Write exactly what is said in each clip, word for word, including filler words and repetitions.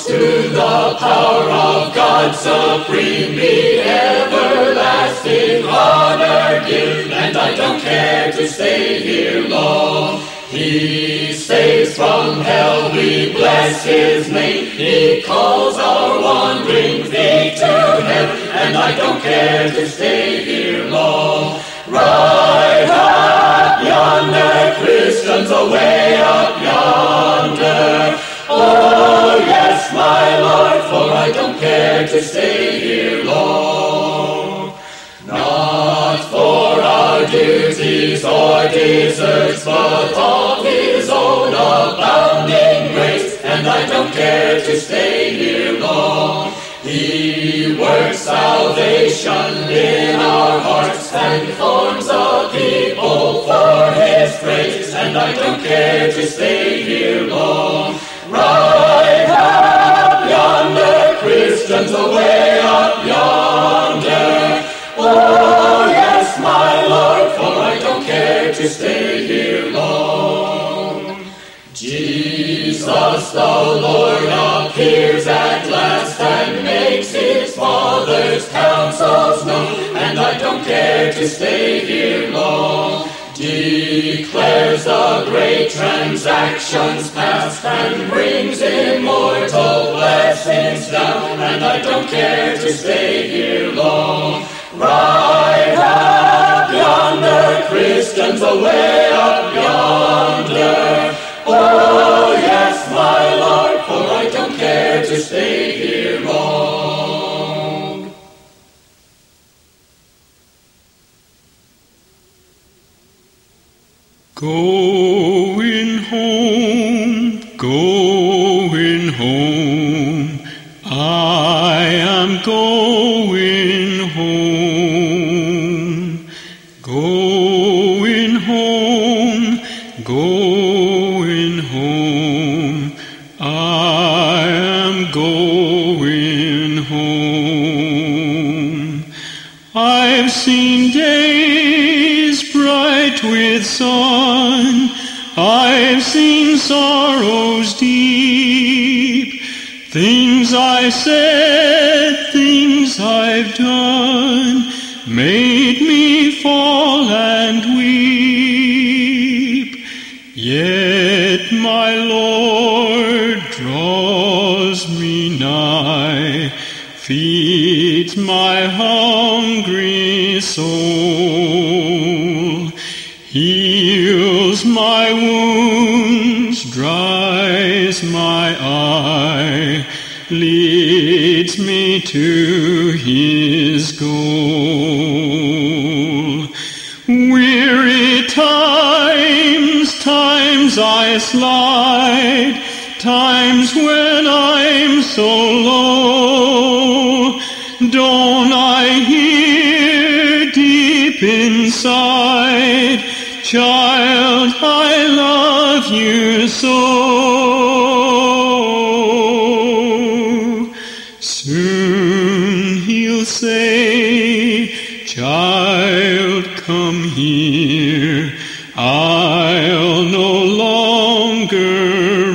to the power of God supreme be everlasting honor give, and I don't care to stay here long. He saves from hell, we bless his name. He calls our wandering feet to heaven, and I don't care to stay here long. Right up yonder, Christians away up yonder. Oh yes, my Lord, for I don't care to stay here long. Not for our duties or deserts, but of his own abounding grace, and I don't care to stay here long. He works salvation in our hearts and forms a people for his praise, and I don't care to stay here long. Right up yonder, Christians away up yonder. Oh yes, my Lord, for I don't care to stay here long. Jesus the Lord appears at last and makes his Father's counsels known, and I don't care to stay here long. Declares the great transactions past and brings immortal blessings down, and I don't care to stay here long. Right up yonder, Christians away up yonder. Oh yes, my Lord, for I don't care to stay here long. Going home, going home, I am going home. Going home, going home, I am going home. I've seen days bright with sun, I've seen sorrows deep, things I said, things I've done, made me fall and weep. Yet my Lord draws me nigh, feeds my hungry soul, heals my wounds, dries my eye, leads me to his goal. Weary times, times I slide, times when I'm so low, don't I hear deep inside, child, I love you so. Soon he'll say, child, come here, I'll no longer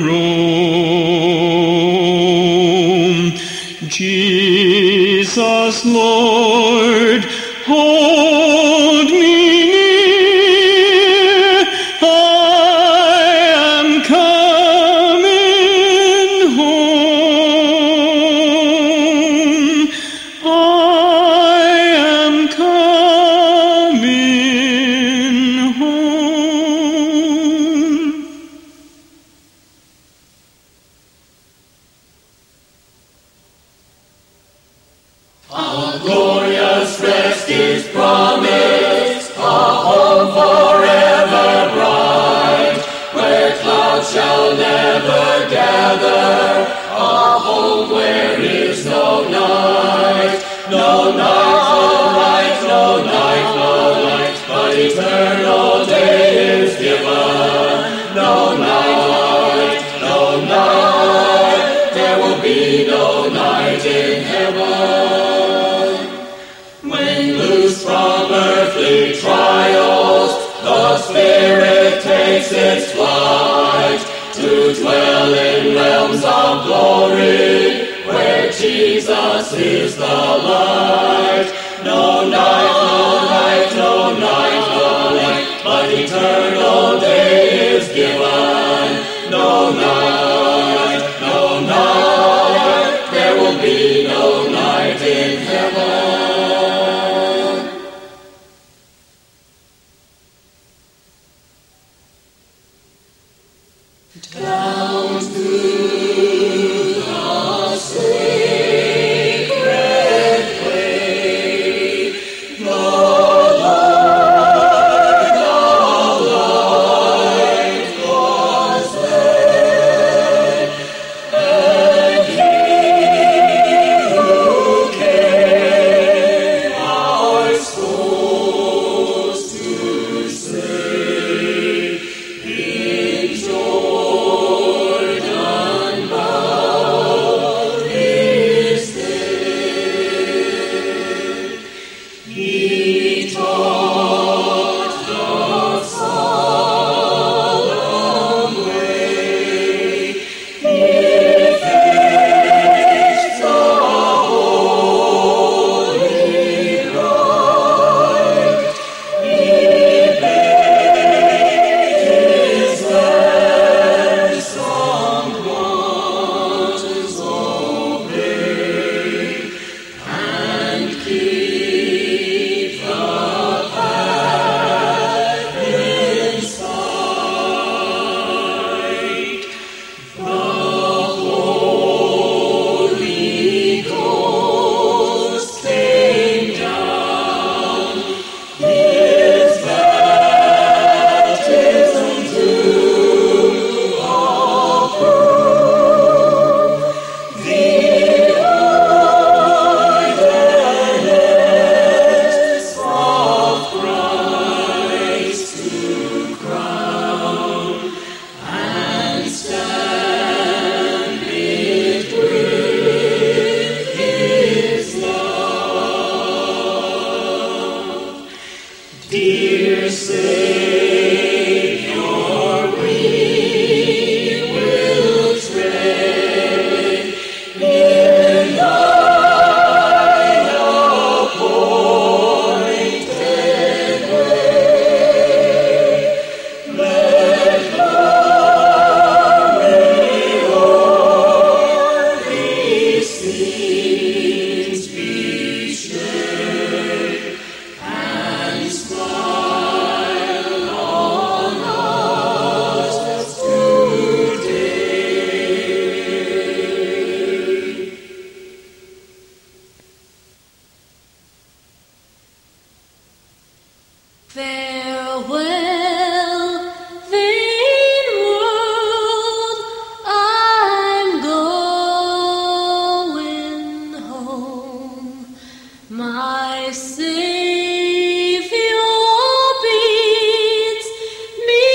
roam. Jesus, Lord, hold me near, I am coming home, I am coming home. A glorious rest is promised, a home forever bright, where clouds shall never gather, a home where is no night, no night, no light, no night, no light, but eternal day is given. No night, no night, there will be no night in heaven. When loosed from earthly trials, the Spirit takes its flight to to dwell in realms of glory, where Jesus is the light. No night, no night, no night, no night, but eternal day is given. No night, no night, there will be no night in heaven. Down through the sacred way, the light of life was led, and He who came our souls to save, in Jordan bowed His head. He taught the solemn way. He fixed the holy rite. He bade His ransomed ones obey, and keep the path in sight. The Holy Ghost came down, His baptism to approve, the ordinance of Christ to crown, and stamp it with His love. Dear Savior, we will tread in Thine appointed way. Let glory o'er these scenes be shared, and smile on us today. Farewell, vain world, I'm going home. My Savior bids me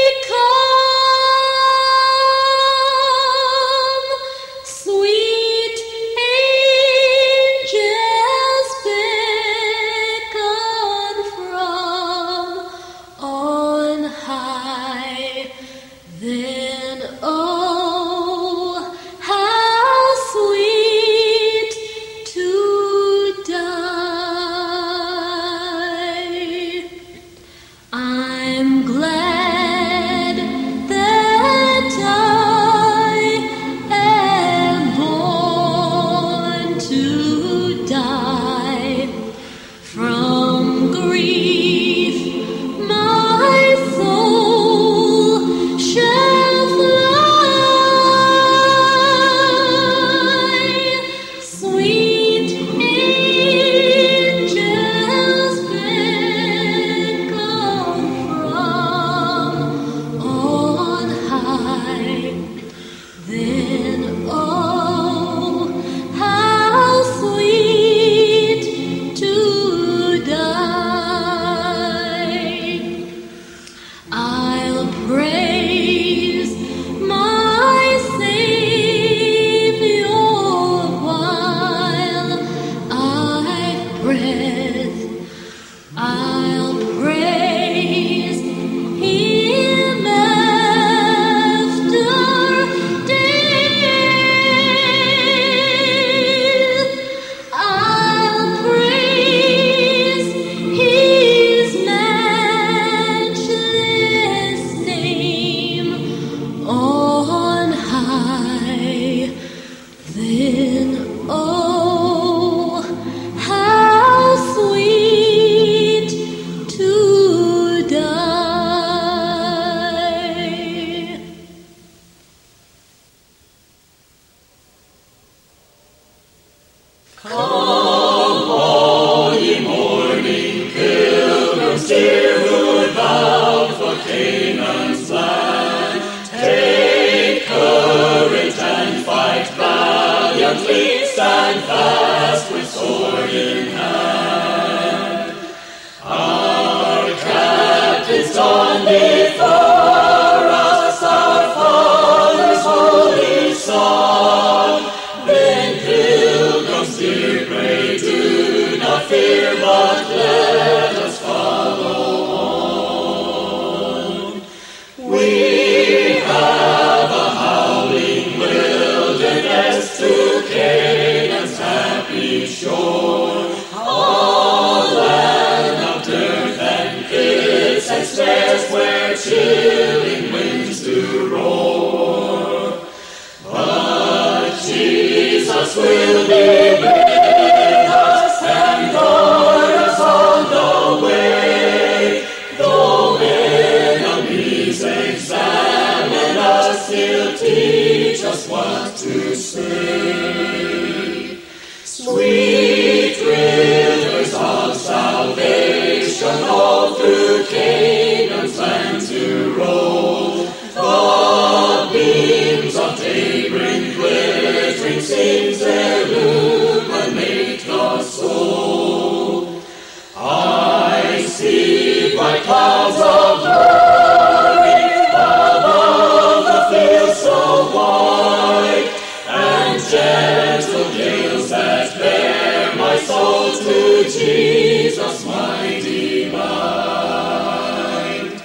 come. Sweet angels beckon from on high. Then, oh, how sweet to die. I'm glad that I am born to die. From grief my soul shall stand fast with sword in hand. Our captain's gone before us, our Father's holy song. Then pilgrims dear, pray, do not fear, but let us follow on. We have a howling wilderness to Canaan's happy shore. All land of dearth and pits and snares where chilling winds do roar. But Jesus will be with us and guard us on the way. Though enemies examine us, he'll teach us what to say. Sweet rivers of salvation all through Canaan's land to roll. The beams of day bring glittering scenes, illuminate the soul. I see bright clouds of glory above the fields so wide, and gentle gales that bear my soul to Jesus my delight.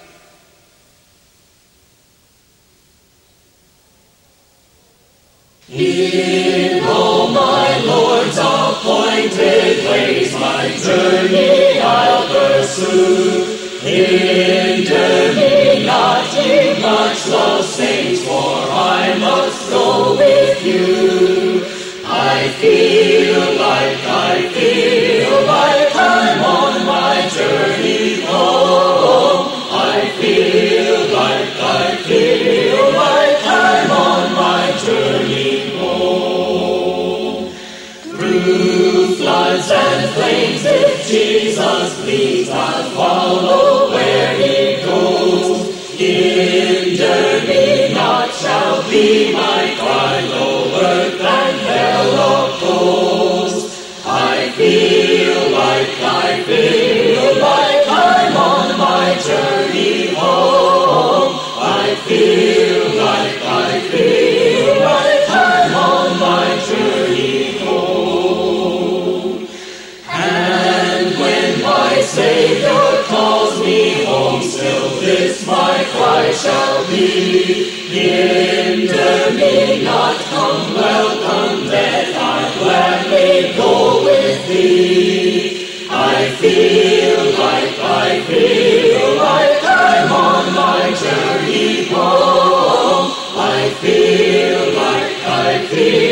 In all my Lord's appointed ways, my journey I'll pursue. Hinder me not, ye much loved saints, for I must go with you. I feel like, I feel like I'm on my journey home. I feel like, I feel like I'm on my journey home. Through floods and flames, if Jesus please, I'll follow where he goes. Hinder me not shall be my cry, though earth and hell oppose. I feel like, I feel like I'm on my journey home. I feel like, I feel like I'm on my journey home. And when my Savior calls me home, still this my cry shall be. Hinder me not, come welcome death, I'll gladly go with thee. I feel like, I feel like I'm on my journey home. I feel like, I feel